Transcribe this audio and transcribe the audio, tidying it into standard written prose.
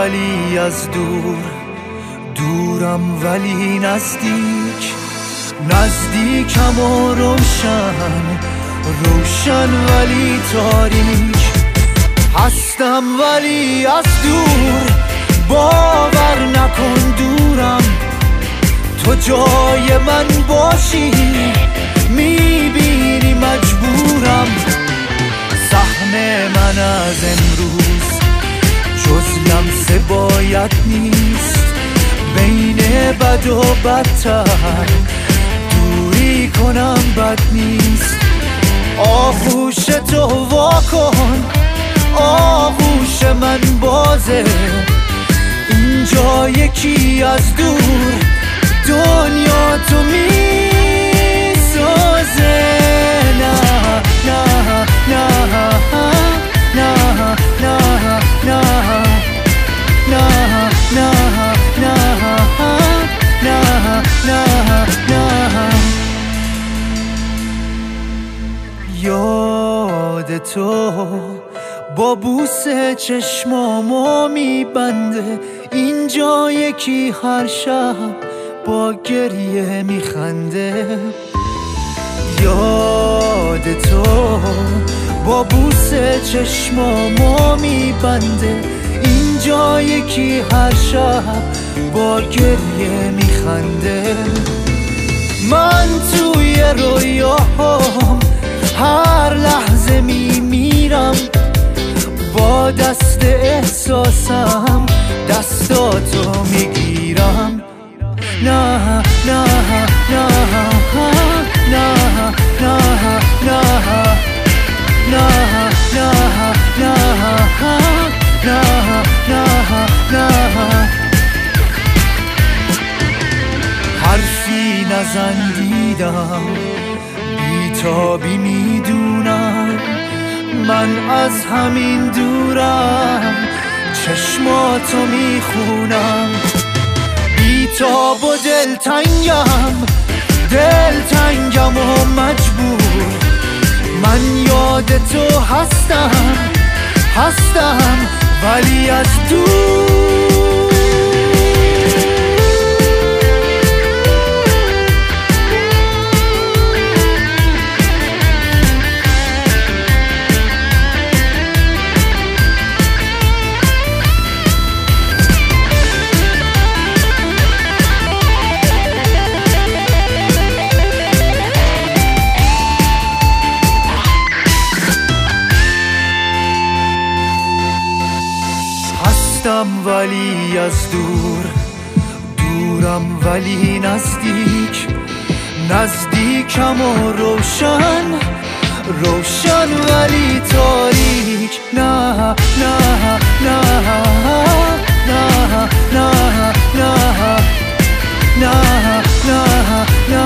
ولی از دور، دورم ولی نزدیک، نزدیکم و روشن، روشن ولی تاریک. هستم ولی از دور، باور نکن دورم. تو جای من باشی میبینی مجبورم. سهم من از امروز جز لمسه باید نیست، بین بد و بدتر دوری کنم بد نیست. آغوش تو واکن، آغوش من بازه، اینجا یکی از دور دنیا تو می سازه. نه نه نه نه نه نه نه نه نه نه نه. یاد تو با بوسه چشمامو میبنده، اینجا یکی هر شب با گریه میخنده. یاد تو با بوسه چشمامو میبنده، اینجا یکی هر شب با گریه میخنده. من توی رویاهام هر لحظه میمیرم، با دست احساسم دستاتو میگیرم. نه نه نه نه نه نه نه نه نه نه. حرفی نزن دیدم، بیتابی میدونم، من از همین دورم چشماتو میخونم. بیتاب و دلتنگم، دلتنگم و مجبور، من یاد تو هستم، هستم ولی از دور. هستم ولی از دور، دورم ولی نزدیک، نزدیکم و روشن، روشن ولی تاریک. نه نه نه نه نه نه نه نه نه